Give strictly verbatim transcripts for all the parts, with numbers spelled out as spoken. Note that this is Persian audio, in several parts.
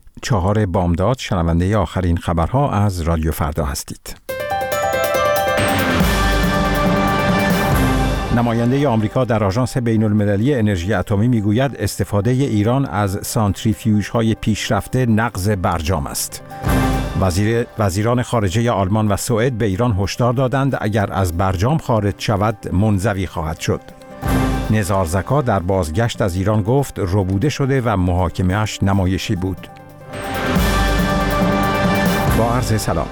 چهار بامداد، شنونده آخرین خبرها از رادیو فردا هستید. نماینده آمریکا در آژانس بین‌المللی انرژی اتمی میگوید استفاده ایران از سانتریفیوژهای پیشرفته نقض برجام است. وزیر وزیران خارجه آلمان و سوئد به ایران هشدار دادند اگر از برجام خارج شود منزوی خواهد شد. نزار زکا در بازگشت از ایران گفت ربوده شده و محاکمه‌اش نمایشی بود. با عرض سلام.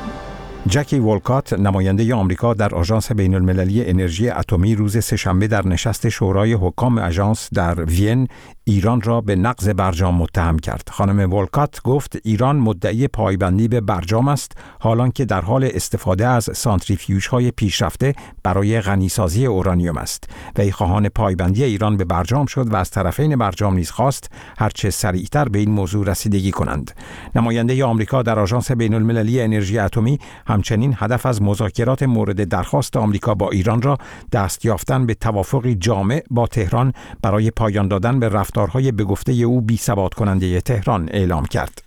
جکی ولکات، نماینده آمریکا در آژانس بین‌المللی انرژی اتمی، روز سه‌شنبه در نشست شورای حکام آژانس در وین ایران را به نقض برجام متهم کرد. خانم ولکات گفت ایران مدعی پایبندی به برجام است، حالان که در حال استفاده از سانتریفیوژهای پیشرفته برای غنیسازی اورانیوم است. وی خواهان پایبندی ایران به برجام شد و از طرفین برجام نیز خواست هرچه سریعتر به این موضوع رسیدگی کنند. نماینده آمریکا در آژانس بین‌المللی انرژی اتمی همچنین هدف از مذاکرات مورد درخواست آمریکا با ایران را دست یافتن به توافقی جامع با تهران برای پایان دادن به رفتارهای به گفته او بی‌ثبات کننده تهران اعلام کرد.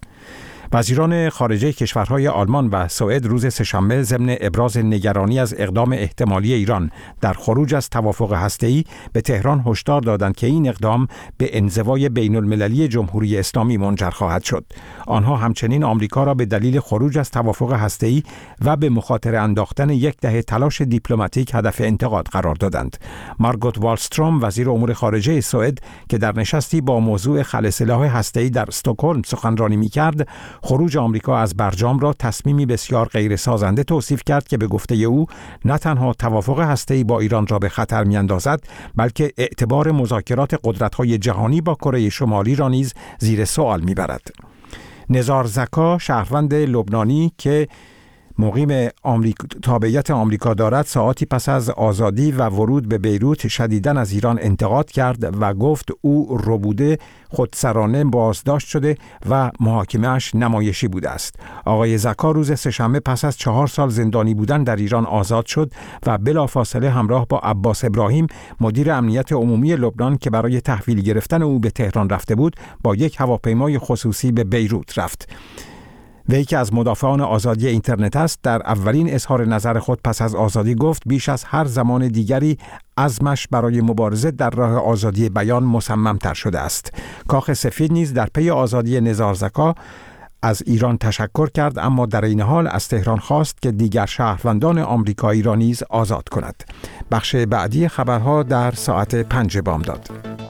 وزیران خارجه کشورهای آلمان و سوئد روز سه‌شنبه ضمن ابراز نگرانی از اقدام احتمالی ایران در خروج از توافق هسته‌ای به تهران هشدار دادند که این اقدام به انزوای بین‌المللی جمهوری اسلامی منجر خواهد شد. آنها همچنین آمریکا را به دلیل خروج از توافق هسته‌ای و به مخاطره انداختن یک دهه تلاش دیپلماتیک هدف انتقاد قرار دادند. مارگوت والستروم، وزیر امور خارجه سوئد، که در نشستی با موضوع خلع سلاح هسته‌ای در استکهلم سخنرانی می‌کرد، خروج آمریکا از برجام را تصمیمی بسیار غیر سازنده توصیف کرد که به گفته او نه تنها توافق هسته‌ای با ایران را به خطر می‌اندازد، بلکه اعتبار مذاکرات قدرت‌های جهانی با کره شمالی را نیز زیر سوال می‌برد. نزار زکا، شهروند لبنانی که مقیم آمریکا تابعیت آمریکا دارد، ساعاتی پس از آزادی و ورود به بیروت شدیداً از ایران انتقاد کرد و گفت او ربوده، خودسرانه بازداشت شده و محاکمه‌اش نمایشی بوده است. آقای زکا روز سه‌شنبه پس از چهار سال زندانی بودن در ایران آزاد شد و بلافاصله همراه با عباس ابراهیم، مدیر امنیت عمومی لبنان که برای تحویل گرفتن او به تهران رفته بود، با یک هواپیمای خصوصی به بیروت رفت. وی که از مدافعان آزادی اینترنت است، در اولین اظهار نظر خود پس از آزادی گفت بیش از هر زمان دیگری عزمش برای مبارزه در راه آزادی بیان مصمم‌تر شده است. کاخ سفید نیز در پی آزادی نزار زکا از ایران تشکر کرد، اما در این حال از تهران خواست که دیگر شهروندان آمریکایی را نیز آزاد کند. بخش بعدی خبرها در ساعت پنج بامداد.